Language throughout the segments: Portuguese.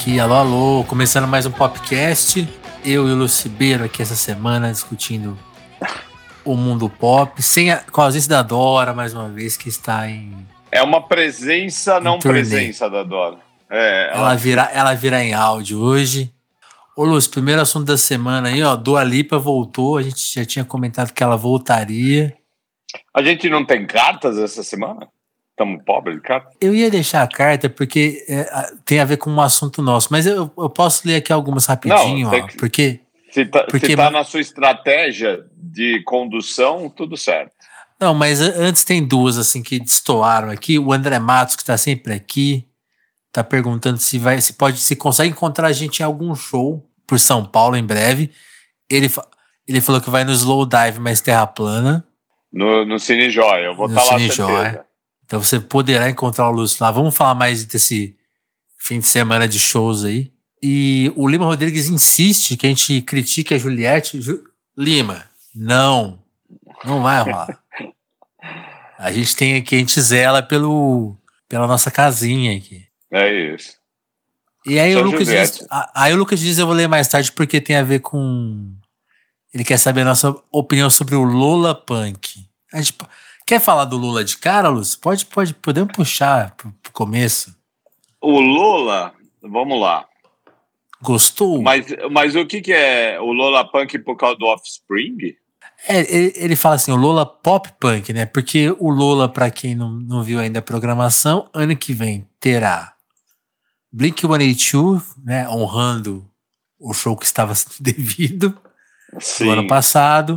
aqui, alô, alô, começando mais um podcast. Eu e o Lúcio Ribeiro aqui essa semana discutindo o mundo pop, com a ausência da Dora, mais uma vez, que está em... É uma presença, não turnê. Presença da Dora. Ela virá em áudio hoje. Ô Lúcio, primeiro assunto da semana aí, ó, Dua Lipa voltou, a gente já tinha comentado que ela voltaria. A gente não tem cartas essa semana? Estamos pobres de cartas? Eu ia deixar a carta porque tem a ver com um assunto nosso, mas eu posso ler aqui algumas rapidinho, não, ó, porque... Se tá na sua estratégia de condução, tudo certo. Não, mas antes tem duas assim que destoaram aqui. O André Matos, que está sempre aqui, tá perguntando se consegue encontrar a gente em algum show por São Paulo em breve. Ele falou que vai no Slow Dive, mas Terra Plana. No Cine Joia, eu vou estar lá certeza. Então você poderá encontrar o Lúcio lá. Vamos falar mais desse fim de semana de shows aí. E o Lima Rodrigues insiste que a gente critique a Juliette. Lima, não vai rolar. A gente zela pela nossa casinha aqui. É isso. E aí o Lucas diz, eu vou ler mais tarde porque tem a ver com... Ele quer saber a nossa opinião sobre o Lola Punk. A gente quer falar do Lula de cara, Lúcio? Podemos puxar pro começo. O Lola, vamos lá. Gostou? Mas o que é o Lola Punk por causa do Offspring? Ele fala assim, o Lola Pop Punk, né? Porque o Lola, para quem não viu ainda a programação, ano que vem terá Blink-182, né? Honrando o show que estava devido no ano passado.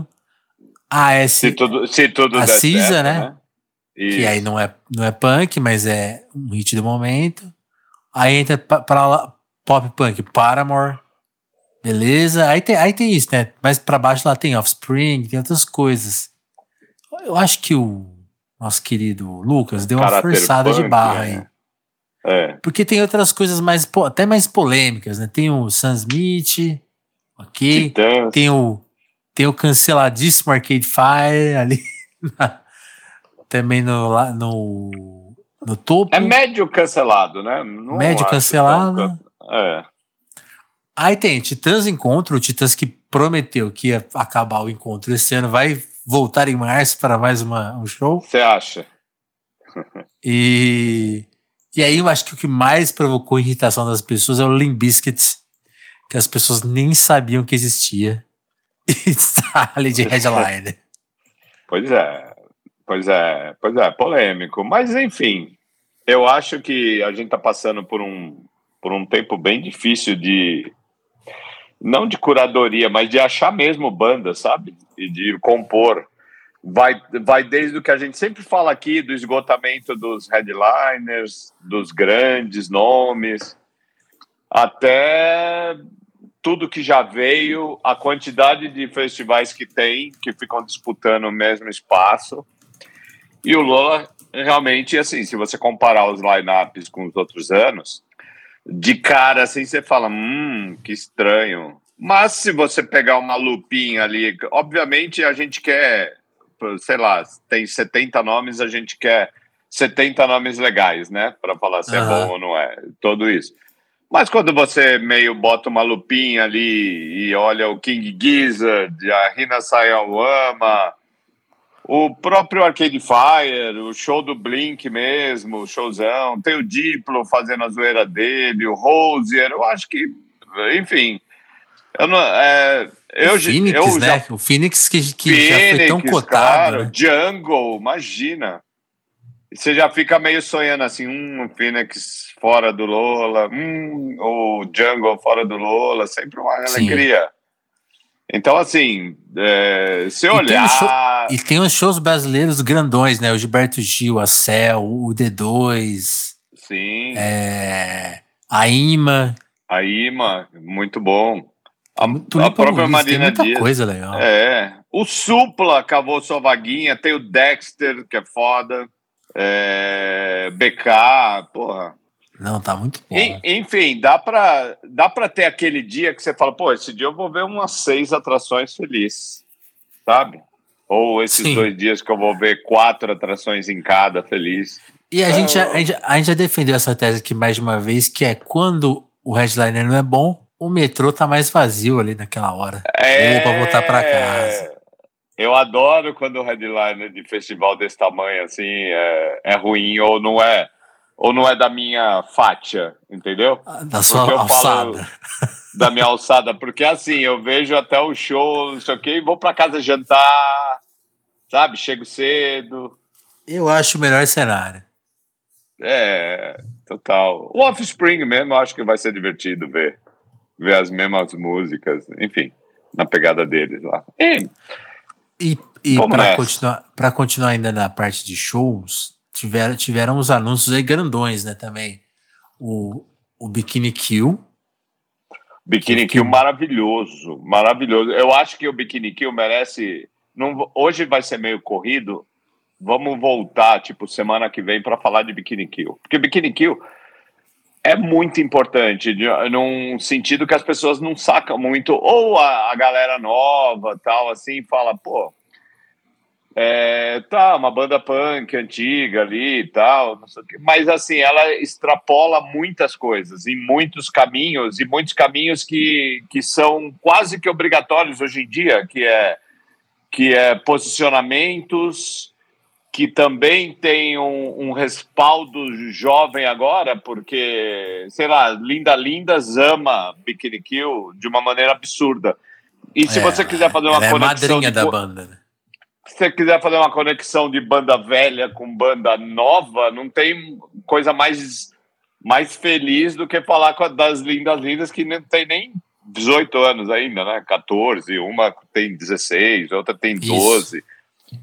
Se tudo der Cisa, certo, né? Que aí não é punk, mas é um hit do momento. Aí entra para Pop Punk, Paramore. Beleza? Aí tem isso, né? Mas pra baixo lá tem Offspring, tem outras coisas. Eu acho que o nosso querido Lucas deu uma forçada de barra aí. Porque tem outras coisas até mais polêmicas, né? Tem o Sam Smith, ok? Titãs. Tem o canceladíssimo Arcade Fire ali. Também no topo. É médio cancelado, né? Médio cancelado. Aí tem Titãs Encontro, o Titãs que prometeu que ia acabar o encontro esse ano, vai voltar em março para mais um show. Você acha? E aí eu acho que o que mais provocou irritação das pessoas é o Limp Bizkit, que as pessoas nem sabiam que existia. E está ali de headliner. Pois é, polêmico. Mas enfim, eu acho que a gente está passando por um tempo bem difícil não de curadoria, mas de achar mesmo banda, sabe? E de compor. Vai desde o que a gente sempre fala aqui, do esgotamento dos headliners, dos grandes nomes, até tudo que já veio, a quantidade de festivais que tem, que ficam disputando o mesmo espaço. E o Lola, realmente, assim, se você comparar os line-ups com os outros anos, de cara, assim, você fala, que estranho. Mas se você pegar uma lupinha ali, obviamente a gente quer, sei lá, tem 70 nomes, a gente quer 70 nomes legais, né? Para falar se é bom ou não é, tudo isso. Mas quando você meio bota uma lupinha ali e olha o King Gizzard, a Rina Sawayama, o próprio Arcade Fire, o show do Blink mesmo, o showzão, tem o Diplo fazendo a zoeira dele, o Hozier, eu acho que, enfim, o Phoenix, né? O Phoenix que Phoenix, já foi tão cotado. Claro, né? Jungle, imagina. E você já fica meio sonhando assim, o Phoenix fora do Lola, o Jungle fora do Lola, sempre uma alegria. Então, assim, se olhar... E tem os shows brasileiros grandões, né? O Gilberto Gil, a Cel, o D2. Sim. A Ima. A Ima, muito bom. A própria Luiz, Marina tem muita Dias. Coisa legal. O Supla acabou sua vaguinha, tem o Dexter, que é foda. BK, porra. Não, tá muito bom. Enfim, dá pra ter aquele dia que você fala, pô, esse dia eu vou ver umas 6 atrações felizes, sabe? Ou esses 2 dias que eu vou ver 4 atrações em cada feliz. E a gente já defendeu essa tese aqui mais de uma vez, que é quando o headliner não é bom, o metrô tá mais vazio ali naquela hora. Ou pra voltar pra casa. Eu adoro quando o headliner de festival desse tamanho assim é ruim ou não é da minha faixa, entendeu? Da sua alçada. Falo da minha alçada, porque assim, eu vejo até o show, não sei o quê, e vou pra casa jantar, sabe? Chego cedo. Eu acho o melhor cenário. Total. O Offspring mesmo, eu acho que vai ser divertido ver as mesmas músicas, enfim, na pegada deles lá. E para continuar ainda na parte de shows, tiveram os anúncios aí grandões, né, também. O Bikini Kill. Bikini Kill maravilhoso, maravilhoso. Eu acho que o Bikini Kill merece... hoje vai ser meio corrido, vamos voltar, tipo, semana que vem para falar de Bikini Kill. Porque Bikini Kill é muito importante, num sentido que as pessoas não sacam muito, ou a galera nova, tal, assim, fala, pô, uma banda punk antiga ali e tal, não sei o quê. Mas assim, ela extrapola muitas coisas, em muitos caminhos que são quase que obrigatórios hoje em dia, que é posicionamentos, que também tem um respaldo jovem agora, porque, sei lá, Linda Lindas ama Bikini Kill de uma maneira absurda. E se você quiser fazer uma conexão... é madrinha da banda, né? Se você quiser fazer uma conexão de banda velha com banda nova, não tem coisa mais feliz do que falar das Lindas Lindas, que não tem nem 18 anos ainda, né? 14, uma tem 16, outra tem 12. Isso.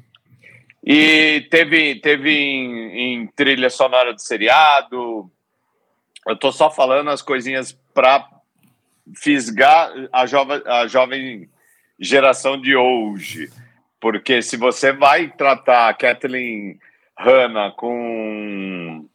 E teve em trilha sonora de seriado. Eu tô só falando as coisinhas para fisgar a jovem geração de hoje. Porque se você vai tratar a Kathleen Hanna com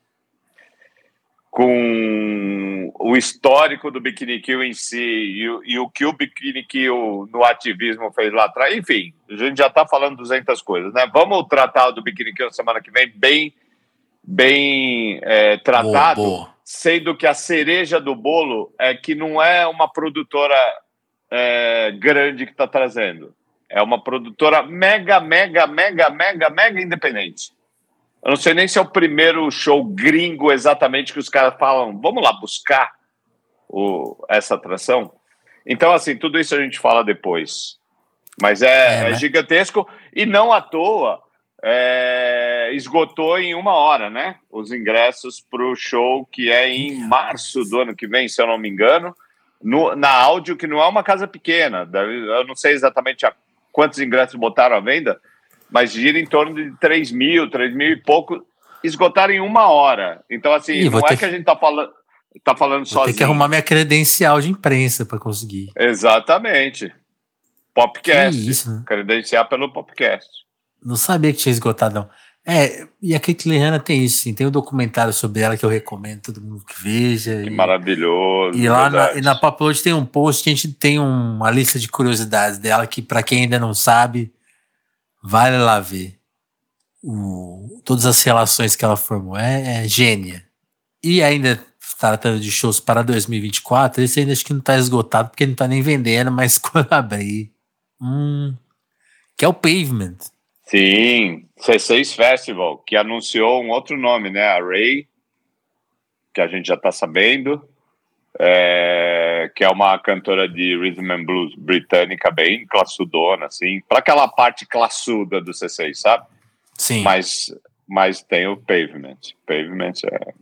o histórico do Bikini Kill em si e o que o Bikini Kill no ativismo fez lá atrás, enfim, a gente já está falando 200 coisas, né? Vamos tratar do Bikini Kill na semana que vem bem tratado, boa. Sendo que a cereja do bolo é que não é uma produtora grande que está trazendo. É uma produtora mega independente. Eu não sei nem se é o primeiro show gringo exatamente que os caras falam, vamos lá buscar essa atração. Então, assim, tudo isso a gente fala depois. Mas é gigantesco e não à toa esgotou em 1 hora, né? Os ingressos para o show que é em março do ano que vem, se eu não me engano, na Áudio, que não é uma casa pequena. Eu não sei exatamente quantos ingressos botaram à venda, mas gira em torno de 3 mil e pouco, esgotaram em 1 hora. Então, assim, não é que a gente tá falando sozinho. Tem que arrumar minha credencial de imprensa para conseguir. Exatamente. Popcast. Isso, né? Credenciar pelo Popcast. Não sabia que tinha esgotado, não. E a Kathleen Hanna tem isso, sim. Tem um documentário sobre ela que eu recomendo todo mundo que veja. Que maravilhoso. E lá na Popload tem um post que a gente tem uma lista de curiosidades dela que, para quem ainda não sabe, vale lá ver. Todas as relações que ela formou. É gênia. E ainda tratando de shows para 2024, esse ainda acho que não está esgotado, porque não está nem vendendo, mas quando abrir. Que é o Pavement. Sim, C6 Festival, que anunciou um outro nome, né? A Ray, que a gente já está sabendo, que é uma cantora de rhythm and blues britânica, bem classudona, assim, para aquela parte classuda do C6, sabe? Sim. Mas tem o Pavement. Pavement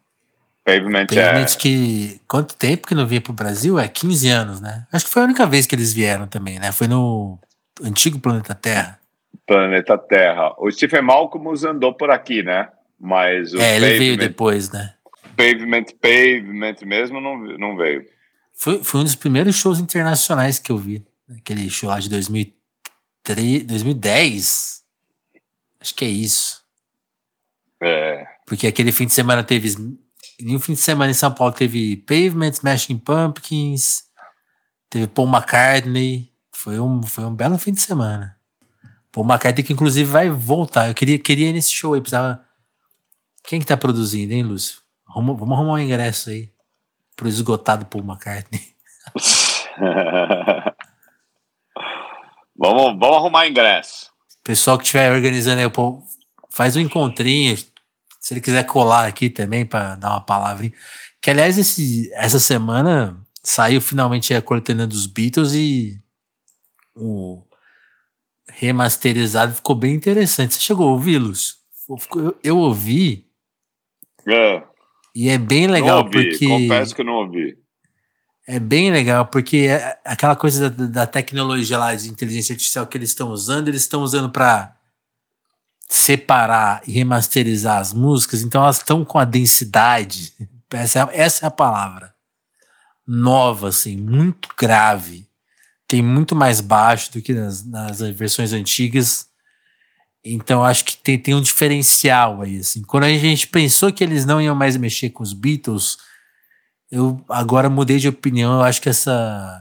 que... Quanto tempo que não vinha pro Brasil? 15 anos, né? Acho que foi a única vez que eles vieram também, né? Foi no antigo Planeta Terra. Planeta Terra. O Stephen Malcolm andou por aqui, né? Mas o ele veio depois, né? Pavement mesmo não veio. Foi um dos primeiros shows internacionais que eu vi. Aquele show lá de 2010. Acho que é isso. Porque aquele fim de semana teve... Em um fim de semana em São Paulo teve Pavement, Smashing Pumpkins, teve Paul McCartney. Foi um belo fim de semana. Paul McCartney que inclusive vai voltar. Eu queria ir nesse show aí. Precisava... Quem que tá produzindo, hein, Lúcio? Vamos arrumar um ingresso aí. pro esgotado Paul McCartney. Vamos arrumar ingresso. Pessoal que estiver organizando aí, faz um encontrinho. Se ele quiser colar aqui também para dar uma palavrinha. Que, aliás, essa semana saiu finalmente a coletânea dos Beatles e o remasterizado ficou bem interessante. Você chegou a ouvi-los? Eu ouvi. E é bem legal. Não ouvi, porque confesso que não ouvi. É bem legal, porque aquela coisa da tecnologia lá de inteligência artificial que eles estão usando para separar e remasterizar as músicas, então elas estão com a densidade, essa é a palavra, nova, assim, muito grave. Tem muito mais baixo do que nas versões antigas. Então acho que tem um diferencial aí, assim. Quando a gente pensou que eles não iam mais mexer com os Beatles, eu agora mudei de opinião. Eu acho que essa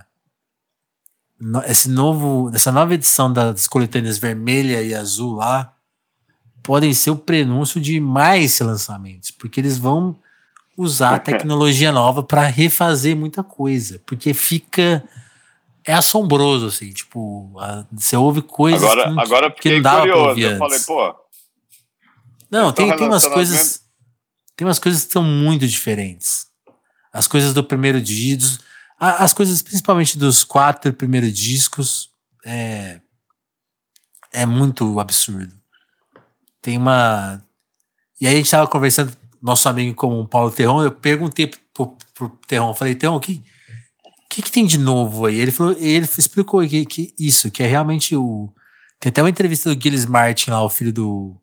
nova edição das coletâneas vermelha e azul lá podem ser o prenúncio de mais lançamentos, porque eles vão usar a tecnologia nova para refazer muita coisa, porque é assombroso, assim, tipo, você ouve coisas agora que não dava pra ouvir antes. Eu falei, pô... Não, tem umas coisas que estão muito diferentes. As coisas do primeiro disco, as coisas principalmente dos 4 primeiros discos, é muito absurdo. Tem uma... E aí a gente tava conversando, nosso amigo com o Paulo Terron, eu perguntei pro Terron, falei, Terron, o que tem de novo aí? Ele explicou que isso, que é realmente tem até uma entrevista do Gilles Martin lá, o filho do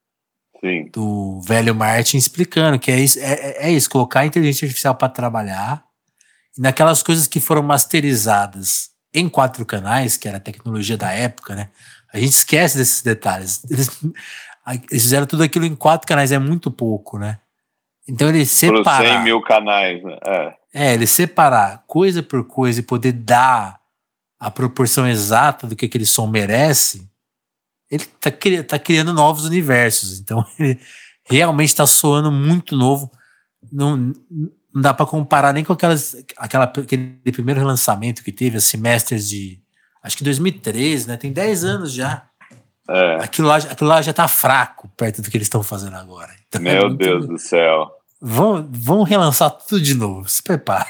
velho Martin, explicando que é isso, colocar a inteligência artificial para trabalhar, e naquelas coisas que foram masterizadas em 4 canais, que era a tecnologia da época, né? A gente esquece desses detalhes. Eles fizeram tudo aquilo em 4 canais, é muito pouco, né? Então ele separar... 100 mil canais, né? Ele separar coisa por coisa e poder dar a proporção exata do que aquele som merece, ele tá criando novos universos. Então ele realmente está soando muito novo. Não dá para comparar nem com aquele primeiro lançamento que teve, as semestres de, acho que 2013, né? Tem 10 anos já. Aquilo lá já tá fraco perto do que eles estão fazendo agora. Então, meu Deus do céu. Vão relançar tudo de novo, se prepare.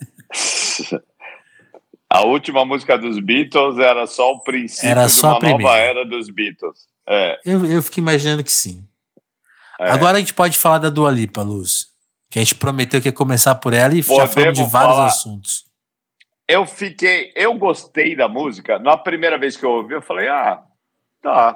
A última música dos Beatles era só o princípio de uma nova era dos Beatles. Eu fiquei imaginando que sim. Agora a gente pode falar da Dua Lipa, Lúcio. Que a gente prometeu que ia começar por ela e já falamos de vários assuntos. Eu gostei da música. Na primeira vez que eu ouvi, eu falei, tá.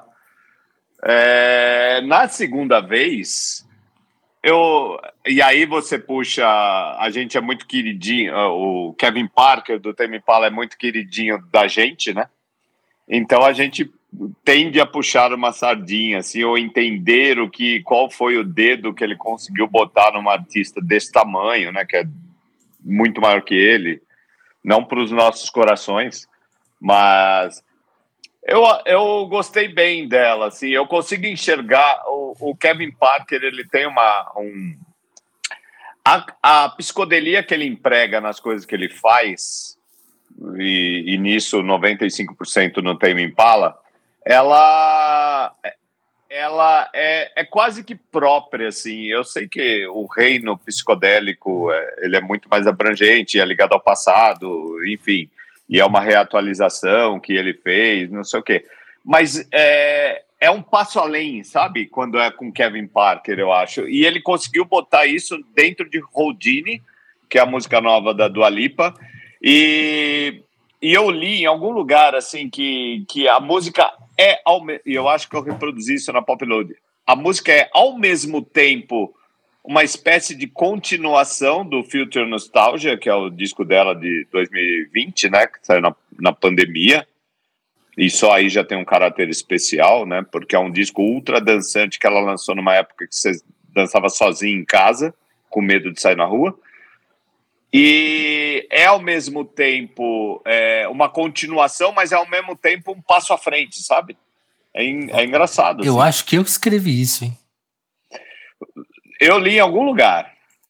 Na segunda vez... E aí você puxa, a gente é muito queridinho, o Kevin Parker do Tame Impala é muito queridinho da gente, né? Então a gente tende a puxar uma sardinha, assim, ou entender qual foi o dedo que ele conseguiu botar numa artista desse tamanho, né? Que é muito maior que ele, não para os nossos corações, mas... Eu gostei bem dela, assim, eu consigo enxergar o Kevin Parker, ele tem a psicodelia que ele emprega nas coisas que ele faz, e nisso 95% no Tame Impala, ela é quase que própria, assim. Eu sei que o reino psicodélico ele é muito mais abrangente, é ligado ao passado, enfim, e é uma reatualização que ele fez, não sei o quê. Mas é um passo além, sabe? Quando é com Kevin Parker, eu acho. E ele conseguiu botar isso dentro de Houdini, que é a música nova da Dua Lipa. E eu li em algum lugar, assim, que a música e eu acho que eu reproduzi isso na Popload. A música é, ao mesmo tempo, uma espécie de continuação do Future Nostalgia, que é o disco dela de 2020, né, que saiu na pandemia, e só aí já tem um caráter especial, né, porque é um disco ultra dançante que ela lançou numa época que você dançava sozinho em casa, com medo de sair na rua, e ao mesmo tempo uma continuação, mas ao mesmo tempo um passo à frente, sabe? É engraçado. Eu acho que eu escrevi isso, hein? Eu li em algum lugar.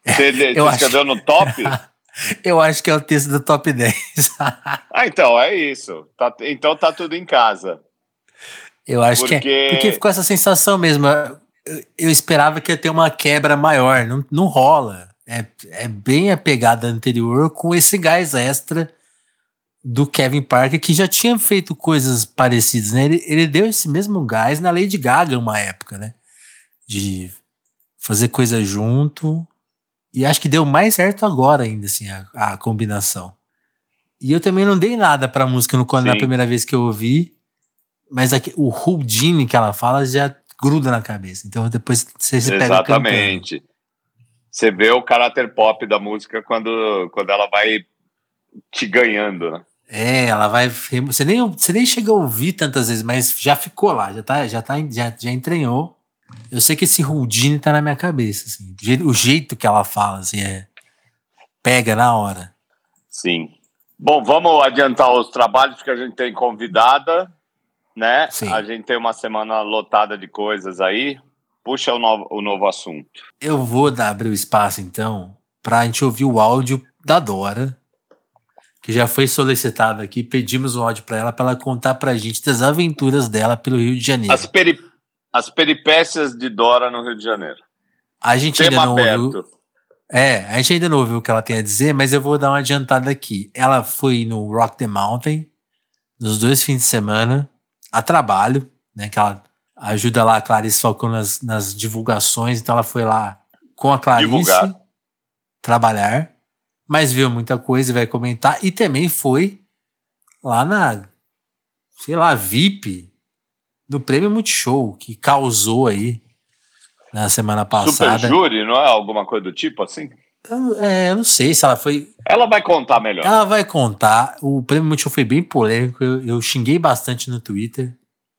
Você Eu acho, escreveu no top? eu acho que é o texto do top 10. Então, é isso. Então tá tudo em casa. Eu acho que é. Porque Porque, ficou essa sensação mesmo. Eu esperava que ia ter uma quebra maior. Não, não rola. É bem a pegada anterior com esse gás extra do Kevin Parker, que já tinha feito coisas parecidas, né? Ele deu esse mesmo gás na Lady Gaga uma época, né? De fazer coisa junto. E acho que deu mais certo agora ainda, assim, a combinação. E eu também não dei nada pra música na sim, primeira vez que eu ouvi, mas o Houdini que ela fala já gruda na cabeça. Então depois você se pega cantando. exatamente. Você vê o caráter pop da música quando ela vai te ganhando, né? Ela vai. Você nem chega a ouvir tantas vezes, mas já ficou lá, já entranhou. Eu sei que esse Houdini tá na minha cabeça, assim. O jeito que ela fala, assim, pega na hora. Sim. Bom, vamos adiantar os trabalhos que a gente tem convidada, né? A Sim. gente tem uma semana lotada de coisas aí. Puxa o novo assunto. Eu vou abrir o espaço, então, pra gente ouvir o áudio da Dora, que já foi solicitado aqui. Pedimos o áudio pra ela contar pra gente das aventuras dela pelo Rio de As, Janeiro. peri as peripécias de Dora no Rio de Janeiro. A gente ainda Tema não ouviu. aberto. A gente ainda não ouviu o que ela tem a dizer, mas eu vou dar uma adiantada aqui. Ela foi no Rock the Mountain nos 2 fins de semana, a trabalho, né? Que ela ajuda lá a Clarice Falcão nas divulgações, então ela foi lá com a Clarice Divulgar. trabalhar, mas viu muita coisa e vai comentar, e também foi lá sei lá, VIP do Prêmio Multishow, que causou aí na semana Super passada. júri, não é alguma coisa do tipo assim? Eu não sei se ela foi. Ela vai contar melhor. Ela vai contar. O Prêmio Multishow foi bem polêmico. Eu xinguei bastante no Twitter.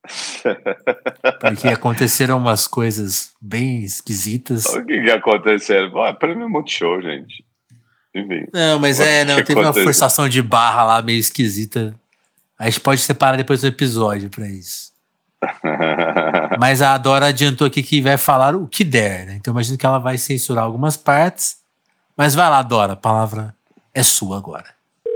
Porque aconteceram umas coisas bem esquisitas. O que aconteceu? É prêmio Multishow, gente. Enfim. Não, mas O que teve uma aconteceu? forçação de barra lá meio esquisita. A gente pode separar depois do episódio pra isso. Mas a Dora adiantou aqui que vai falar o que der, né? Então imagino que ela vai censurar algumas partes. Mas vai lá, Dora, a palavra é sua agora.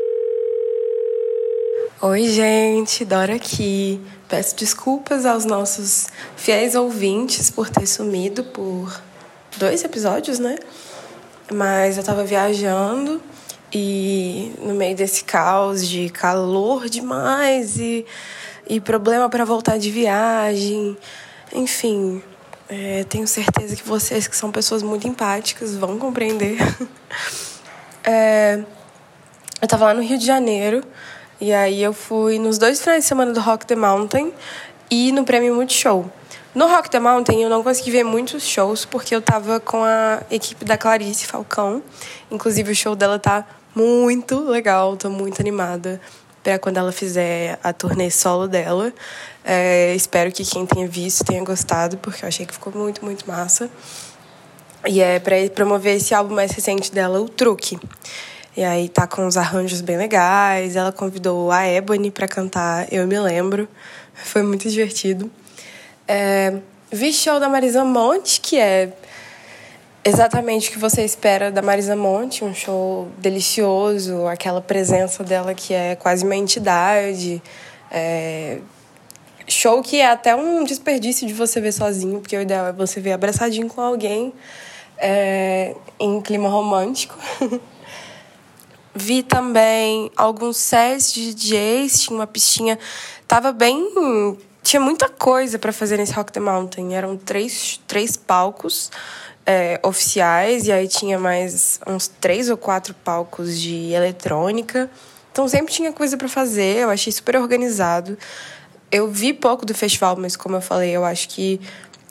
Oi, gente, Dora aqui. Peço desculpas aos nossos fiéis ouvintes por ter sumido por 2 episódios, né? Mas eu tava viajando e no meio desse caos de calor demais e problema para voltar de viagem, enfim, tenho certeza que vocês, que são pessoas muito empáticas, vão compreender. Eu tava lá no Rio de Janeiro. E aí eu fui nos 2 finais de semana do Rock the Mountain e no Prêmio Multishow. No Rock the Mountain eu não consegui ver muitos shows porque eu tava com a equipe da Clarice Falcão. Inclusive o show dela tá muito legal, tô muito animada para quando ela fizer a turnê solo dela. Espero que quem tenha visto tenha gostado, porque eu achei que ficou muito, muito massa. E é para promover esse álbum mais recente dela, O Truque. E aí tá com uns arranjos bem legais. Ela convidou a Ebony pra cantar Eu Me Lembro. Foi muito divertido. Vi show da Marisa Monte, que é exatamente o que você espera da Marisa Monte. Um show delicioso, aquela presença dela que é quase uma entidade. Show que é até um desperdício de você ver sozinho, porque o ideal é você ver abraçadinho com alguém em clima romântico. Vi também alguns sets de DJs, tinha uma pistinha, tinha muita coisa para fazer nesse Rock the Mountain. Eram três palcos oficiais, e aí tinha mais uns 3 ou 4 palcos de eletrônica. Então sempre tinha coisa para fazer, eu achei super organizado. Eu vi pouco do festival, mas como eu falei, eu acho que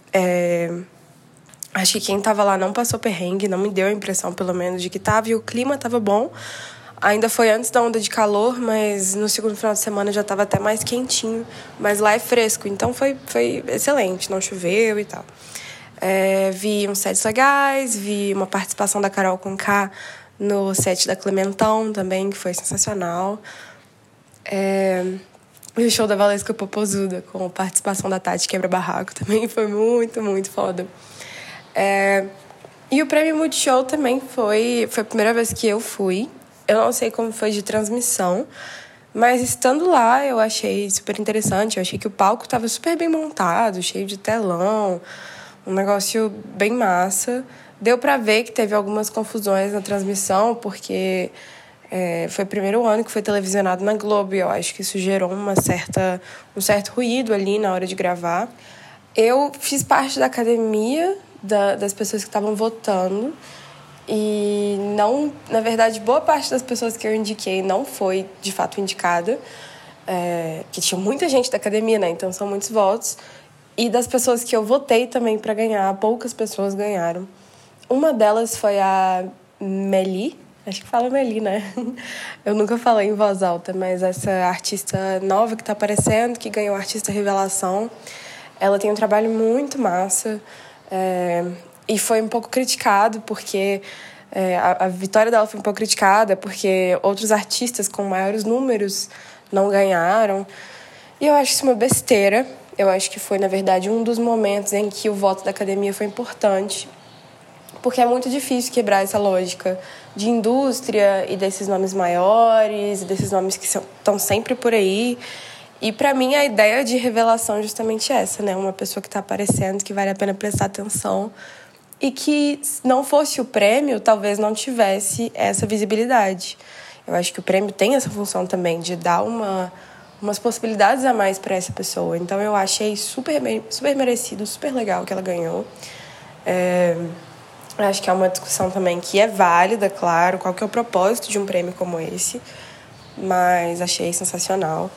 quem tava lá não passou perrengue, não me deu a impressão, pelo menos, de que tava, e o clima tava bom. Ainda foi antes da onda de calor, mas no segundo final de semana já tava até mais quentinho, mas lá é fresco, então foi excelente, não choveu e tal. Vi uns sets legais, vi uma participação da Carol Conká no set da Clementão também, que foi sensacional. Vi o show da Valesca Popozuda, com a participação da Tati Quebra Barraco, também foi muito, muito foda. E o Prêmio Multishow também foi a primeira vez que eu fui. Eu não sei como foi de transmissão, mas estando lá eu achei super interessante. Eu achei que o palco estava super bem montado, cheio de telão, um negócio bem massa. Deu para ver que teve algumas confusões na transmissão, porque foi o primeiro ano que foi televisionado na Globo, e eu acho que isso gerou um certo ruído ali na hora de gravar. Eu fiz parte da academia das pessoas que estavam votando, e não, na verdade, boa parte das pessoas que eu indiquei não foi de fato indicada, que tinha muita gente da academia, né? Então são muitos votos. E das pessoas que eu votei também para ganhar, poucas pessoas ganharam. Uma delas foi a Meli. Acho que fala Meli, né? Eu nunca falei em voz alta, mas essa artista nova que tá aparecendo, que ganhou Artista Revelação, ela tem um trabalho muito massa, e foi um pouco criticado, porque a vitória dela foi um pouco criticada, porque outros artistas com maiores números não ganharam. E eu acho isso uma besteira. Eu acho que foi, na verdade, um dos momentos em que o voto da academia foi importante, porque é muito difícil quebrar essa lógica de indústria e desses nomes maiores, desses nomes que estão sempre por aí. E, para mim, a ideia de revelação é justamente essa, né? Uma pessoa que está aparecendo, que vale a pena prestar atenção, e que, se não fosse o prêmio, talvez não tivesse essa visibilidade. Eu acho que o prêmio tem essa função também, de dar umas possibilidades a mais para essa pessoa. Então, eu achei super merecido, super legal que ela ganhou. Acho que é uma discussão também que é válida, claro, qual que é o propósito de um prêmio como esse, mas achei sensacional.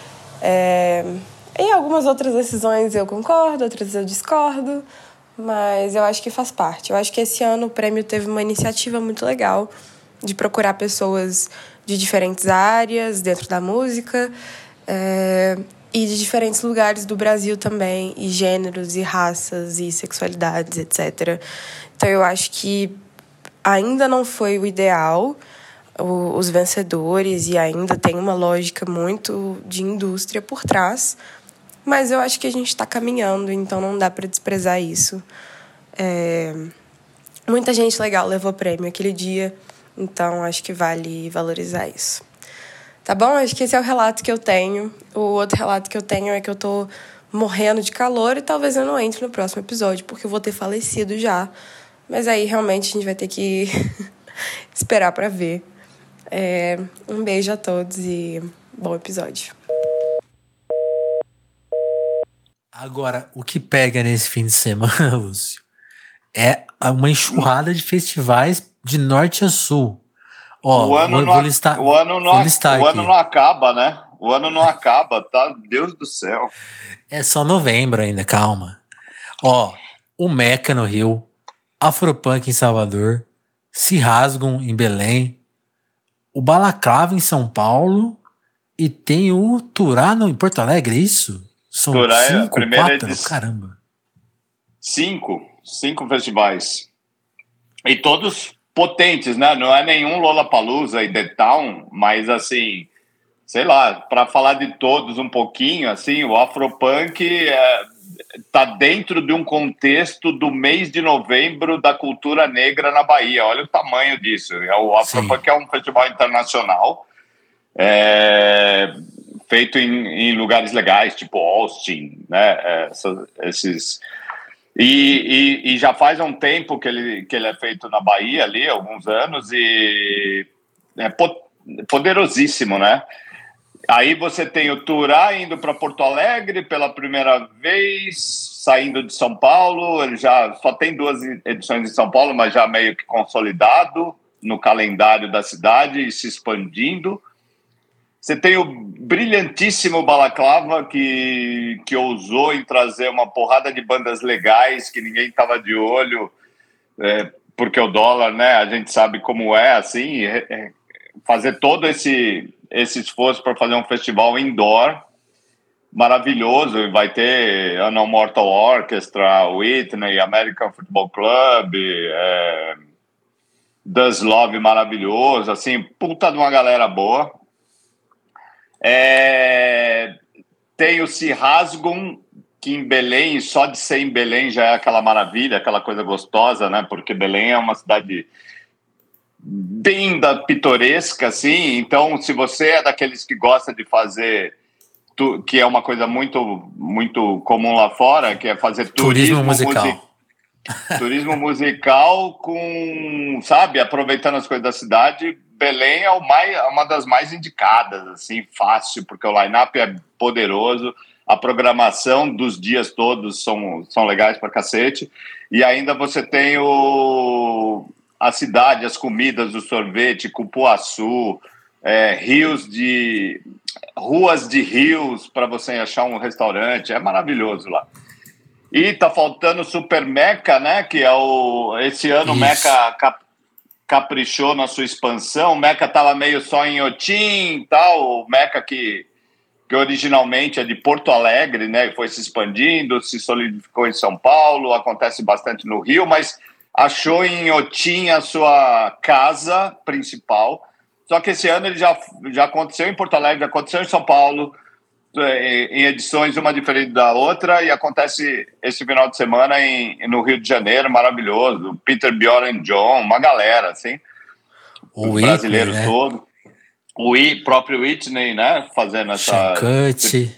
Em algumas outras decisões eu concordo, outras eu discordo, mas eu acho que faz parte. Eu acho que esse ano o prêmio teve uma iniciativa muito legal de procurar pessoas de diferentes áreas dentro da música, e de diferentes lugares do Brasil também, e gêneros, e raças, e sexualidades, etc. Então, eu acho que ainda não foi o ideal, os vencedores, e ainda tem uma lógica muito de indústria por trás, mas eu acho que a gente está caminhando, então não dá para desprezar isso. Muita gente legal levou prêmio aquele dia, então acho que vale valorizar isso. Tá bom? Acho que esse é o relato que eu tenho. O outro relato que eu tenho é que eu tô morrendo de calor e talvez eu não entre no próximo episódio, porque eu vou ter falecido já. Mas aí, realmente, a gente vai ter que esperar pra ver. Um beijo a todos e bom episódio. Agora, o que pega nesse fim de semana, Lúcio, é uma enxurrada de festivais de norte a sul. Ó, o ano não acaba, né? O ano não acaba, tá? Deus do céu. É só novembro ainda, calma. Ó, o Meca no Rio, Afropunk em Salvador, Se Rasgam em Belém, o Balaclava em São Paulo e tem o Turá em Porto Alegre, é isso? São Turá 5, 4? edição. Caramba. 5 festivais. E todos potentes, né? Não é nenhum Lollapalooza e The Town, mas assim, sei lá, para falar de todos um pouquinho, assim, o Afropunk tá dentro de um contexto do mês de novembro da cultura negra na Bahia. Olha o tamanho disso. O Afropunk é um festival internacional, feito em lugares legais, tipo Austin, né? Esses... E já faz um tempo que ele é feito na Bahia ali, alguns anos, e é poderosíssimo, né? Aí você tem o Turá indo para Porto Alegre pela primeira vez, saindo de São Paulo. Ele já só tem 2 edições em São Paulo, mas já meio que consolidado no calendário da cidade e se expandindo. Você tem o brilhantíssimo Balaclava, que ousou em trazer uma porrada de bandas legais que ninguém estava de olho, porque o dólar, né, a gente sabe como é, assim, fazer todo esse esforço para fazer um festival indoor maravilhoso. Vai ter a No Mortal Orchestra, Whitney, American Football Club, Does Love maravilhoso, assim, puta de uma galera boa. Tem o Se Rasgam que em Belém, só de ser em Belém já é aquela maravilha, aquela coisa gostosa, né? Porque Belém é uma cidade bem pitoresca, assim. Então, se você é daqueles que gosta de fazer, que é uma coisa muito, muito comum lá fora, que é fazer turismo musical. Turismo musical com, sabe, aproveitando as coisas da cidade. Belém é uma das mais indicadas, assim, fácil, porque o line-up é poderoso, a programação dos dias todos são legais pra cacete, e ainda você tem a cidade, as comidas, o sorvete, cupuaçu, ruas de rios para você achar um restaurante, é maravilhoso lá. E tá faltando o Super Meca, né? Que é esse ano o Meca caprichou na sua expansão. O Meca estava meio só em Otim e tal. O Meca que originalmente é de Porto Alegre, né? Foi se expandindo, se solidificou em São Paulo, acontece bastante no Rio, mas achou em Otim a sua casa principal. Só que esse ano ele já aconteceu em Porto Alegre, já aconteceu em São Paulo, em edições uma diferente da outra, e acontece esse final de semana no Rio de Janeiro, maravilhoso. Peter, Bjorn, John, uma galera, assim. Os brasileiros, né? Todos. O próprio Whitney, né? Fazendo essa... Shankut.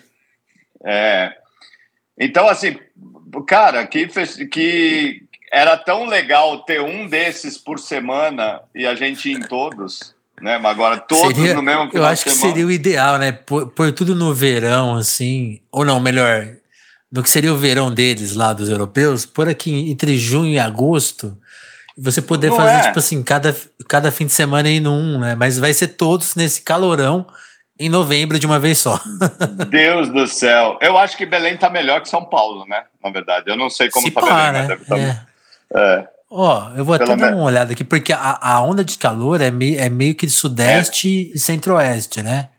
Então, assim, cara, que era tão legal ter um desses por semana e a gente ir em todos... Né? Mas agora todos no mesmo final de semana. Eu acho que seria o ideal, né? Pôr tudo no verão, assim. Ou não, melhor, no que seria o verão deles lá, dos europeus, pôr aqui entre junho e agosto, você poder fazer, tipo assim, cada fim de semana ir num, né? Mas vai ser todos nesse calorão em novembro de uma vez só. Deus do céu. Eu acho que Belém tá melhor que São Paulo, né? Na verdade. Eu não sei como tá Belém, né? Mas deve estar... Eu vou até dar uma olhada aqui, porque a onda de calor é meio que de sudeste e centro-oeste, né?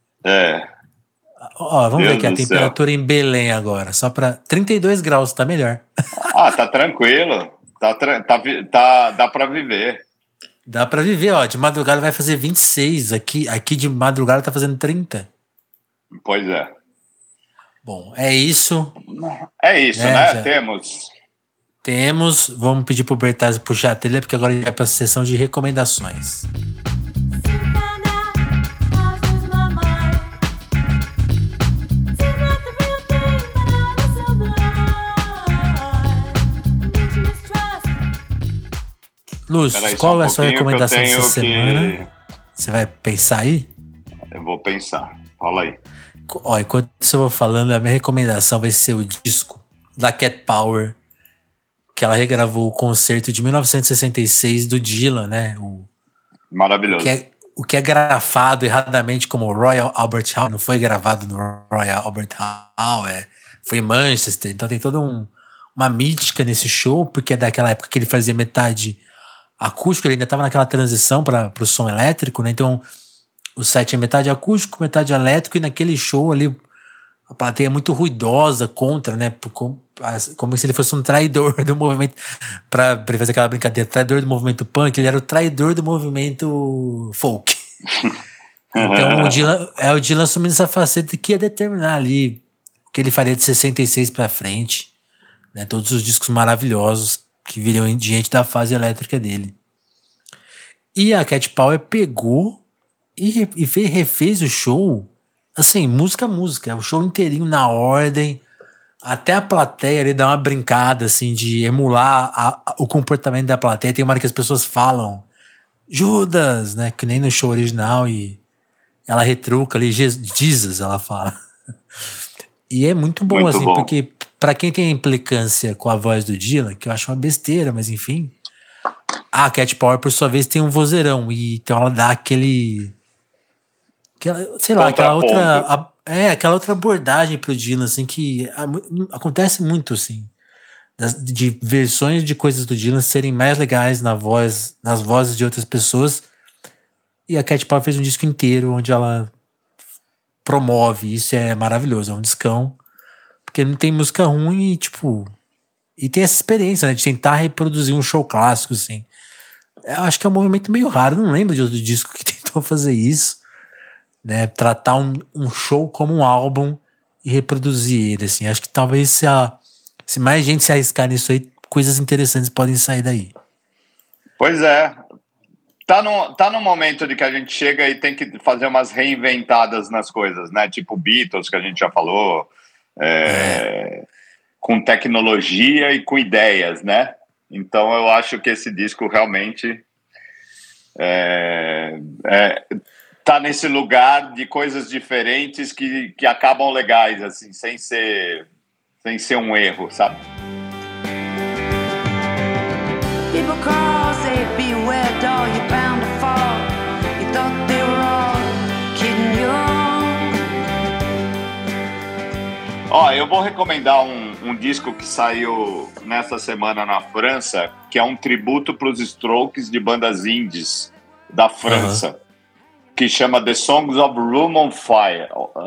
Vamos ver aqui a temperatura em Belém agora, só para 32 graus, tá melhor. Tá tranquilo, dá para viver. Dá para viver, de madrugada vai fazer 26, aqui de madrugada tá fazendo 30. Pois é. Bom, é isso. É isso, né? Temos, vamos pedir pro Bertazzi puxar a trilha, porque agora ele vai para a sessão de recomendações. Lúcio, qual é a sua recomendação dessa semana? Você vai pensar aí? Eu vou pensar, fala aí. Enquanto eu vou falando, a minha recomendação vai ser o disco da Cat Power, que ela regravou o concerto de 1966 do Dylan, né? Maravilhoso. O que é grafado erradamente como Royal Albert Hall, não foi gravado no Royal Albert Hall, foi em Manchester. Então tem toda uma mística nesse show, porque é daquela época que ele fazia metade acústico, ele ainda estava naquela transição para o som elétrico, né? Então o set é metade acústico, metade elétrico, e naquele show ali a plateia é muito ruidosa contra, né? Como se ele fosse um traidor do movimento. Pra fazer aquela brincadeira, traidor do movimento punk, ele era o traidor do movimento folk. Então o Dylan assumindo essa faceta que ia determinar ali o que ele faria de 66 pra frente, né? Todos os discos maravilhosos que viriam diante da fase elétrica dele. E a Cat Power pegou e refez o show, assim, música, o show inteirinho na ordem, até a plateia ali dá uma brincada, assim, de emular o comportamento da plateia. Tem uma hora que as pessoas falam Judas, né, que nem no show original, e ela retruca ali, Jesus, ela fala. E é muito bom, assim, porque pra quem tem implicância com a voz do Dylan, que eu acho uma besteira, mas enfim, a Cat Power, por sua vez, tem um vozeirão, e então ela dá aquela outra abordagem pro Dylan, assim, que acontece muito, assim, de versões de coisas do Dylan serem mais legais nas vozes de outras pessoas, e a Cat Power fez um disco inteiro onde ela promove, isso é maravilhoso, é um discão, porque não tem música ruim e tem essa experiência, né, de tentar reproduzir um show clássico, assim. Eu acho que é um movimento meio raro, não lembro de outro disco que tentou fazer isso, né, tratar um show como um álbum e reproduzir ele, assim. Acho que talvez se mais gente se arriscar nisso aí, coisas interessantes podem sair daí. Pois é. Tá no momento de que a gente chega e tem que fazer umas reinventadas nas coisas, né? Tipo Beatles, que a gente já falou, com tecnologia e com ideias, né? Então eu acho que esse disco realmente tá nesse lugar de coisas diferentes que acabam legais, assim, sem ser um erro, sabe? People call, say, beware, doll, you're bound to fall. You thought they were all kidding you. Ó, eu vou recomendar um disco que saiu nessa semana na França, que é um tributo para os Strokes de bandas indies da França, que chama The Songs of Room on Fire.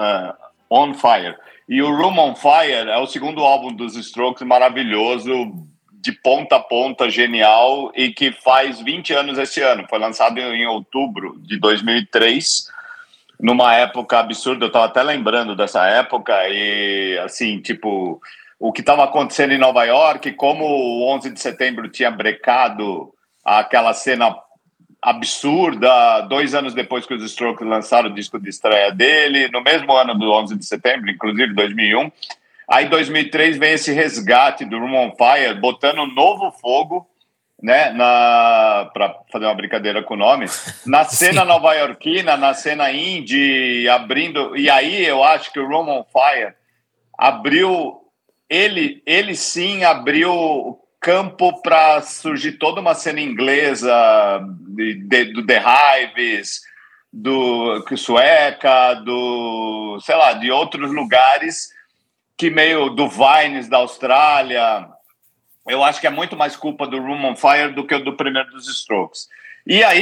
E o Room on Fire é o segundo álbum dos Strokes, maravilhoso, de ponta a ponta, genial, e que faz 20 anos esse ano. Foi lançado em outubro de 2003, numa época absurda. Eu estava até lembrando dessa época, e assim, tipo, o que estava acontecendo em Nova York, como o 11 de setembro tinha brecado aquela cena absurda, 2 anos depois que os Strokes lançaram o disco de estreia dele, no mesmo ano do 11 de setembro, inclusive 2001. Aí, em 2003, vem esse resgate do Room on Fire, botando um novo fogo, né, para fazer uma brincadeira com o nome, na cena nova-iorquina, na cena indie, abrindo... E aí, eu acho que o Room on Fire abriu... Ele sim abriu campo para surgir toda uma cena inglesa, do The Hives, do sueca, sei lá, de outros lugares... que meio do Vines da Austrália, eu acho que é muito mais culpa do Room on Fire do que do primeiro dos Strokes. E aí,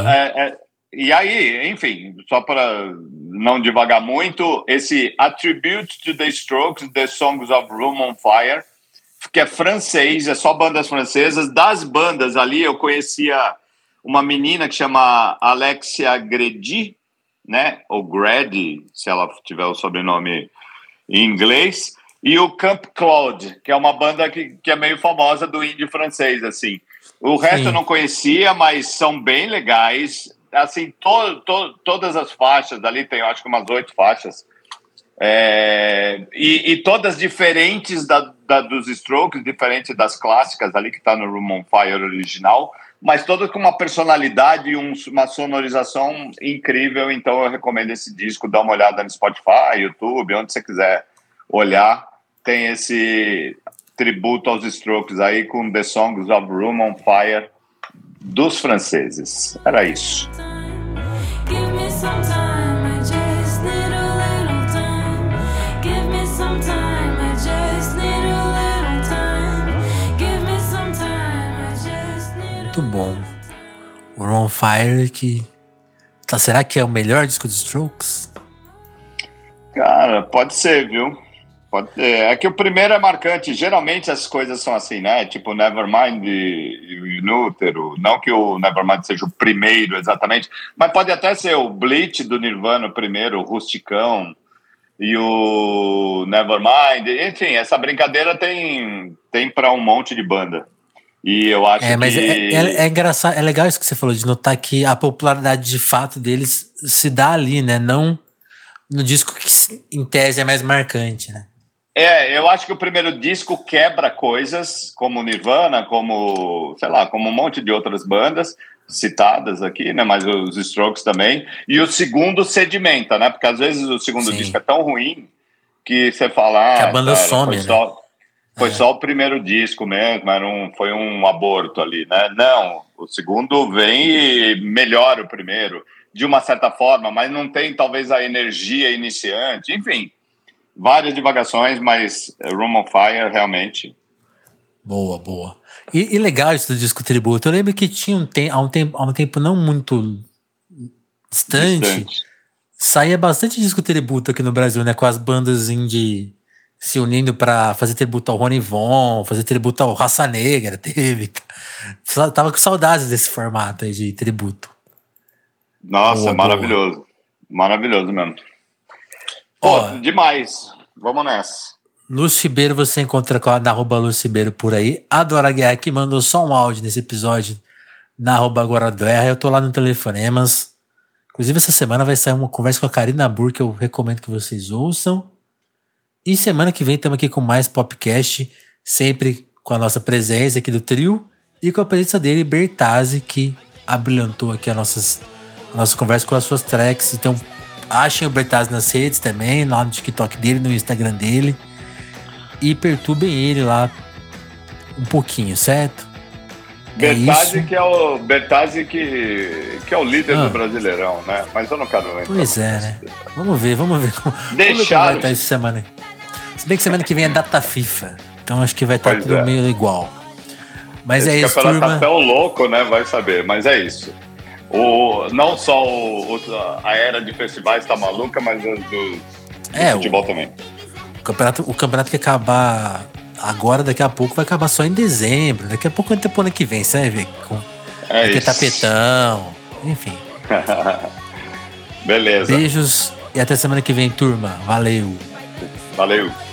enfim, só para não divagar muito, esse Attribute to the Strokes, The Songs of Room on Fire, que é francês, é só bandas francesas. Das bandas ali, eu conhecia uma menina que chama Alexia Grady, né? Ou Grady, se ela tiver o sobrenome em inglês, e o Camp Claude, que é uma banda que é meio famosa do indie francês, assim. O resto eu não conhecia, mas são bem legais. Assim, todas as faixas dali, tem, eu acho que umas 8 faixas, e todas diferentes dos Strokes, diferentes das clássicas ali, que tá no Room on Fire original, mas todas com uma personalidade e uma sonorização incrível. Então eu recomendo esse disco, dá uma olhada no Spotify, YouTube, onde você quiser olhar, tem esse tributo aos Strokes aí com The Songs of Room on Fire dos franceses. Era isso. Muito bom. O Room on Fire, que... será que é o melhor disco dos Strokes? Cara, pode ser, viu? Pode ser. É que o primeiro é marcante. Geralmente as coisas são assim, né? Tipo Nevermind e o Inútero. Não que o Nevermind seja o primeiro exatamente, mas pode até ser o Bleach do Nirvana o primeiro, o Rusticão, e o Nevermind. Enfim, essa brincadeira tem para um monte de banda. E eu acho mas que... é engraçado, é legal isso que você falou, de notar que a popularidade de fato deles se dá ali, né? Não no disco que em tese é mais marcante, né? Eu acho que o primeiro disco quebra coisas, como Nirvana, como, sei lá, como um monte de outras bandas citadas aqui, né? Mas os Strokes também. E o segundo sedimenta, né? Porque às vezes o segundo disco é tão ruim que você fala... que a banda some, Foi só o primeiro disco mesmo, foi um aborto ali, né? Não, o segundo vem e melhora o primeiro, de uma certa forma, mas não tem talvez a energia iniciante. Enfim, várias divagações, mas Room on Fire realmente... Boa. E legal isso do disco tributo. Eu lembro que tinha há um tempo não muito distante, saía bastante disco tributo aqui no Brasil, né? Com as bandas indie se unindo pra fazer tributo ao Ronnie Von, fazer tributo ao Raça Negra, teve. Tava com saudades desse formato aí de tributo. Nossa, maravilhoso. Maravilhoso mesmo. Pô, demais. Vamos nessa. Lúcio Ribeiro, você encontra na @Lúcio Ribeiro por aí. A Dora Guerra, que mandou só um áudio nesse episódio, na @Agora eu tô lá no Telefonemas. Inclusive, essa semana vai sair uma conversa com a Karina Burr, que eu recomendo que vocês ouçam. E semana que vem estamos aqui com mais Popcast, sempre com a nossa presença aqui do trio e com a presença dele, Bertazzi, que abrilhantou aqui a nossa conversa com as suas tracks. Então, achem o Bertazzi nas redes também, lá no TikTok dele, no Instagram dele. E perturbem ele lá um pouquinho, certo? Bertazzi, que é o Bertazzi que é o líder do Brasileirão, né? Mas eu não quero lembrar. Pois é, né? Vamos ver como Deixaram. vai estar essa semana. Se bem que semana que vem é data FIFA. Então acho que vai estar tudo meio igual. Mas esse é isso, turma. tá tão louco, né? Vai saber. Mas é isso. Não só a era de festivais tá maluca, mas do futebol também. O campeonato que acabar agora, daqui a pouco, vai acabar só em dezembro. Daqui a pouco, até pro ano que vem, você vai ver. Vai ter tapetão, enfim. Beleza. Beijos e até semana que vem, turma. Valeu. Valeu.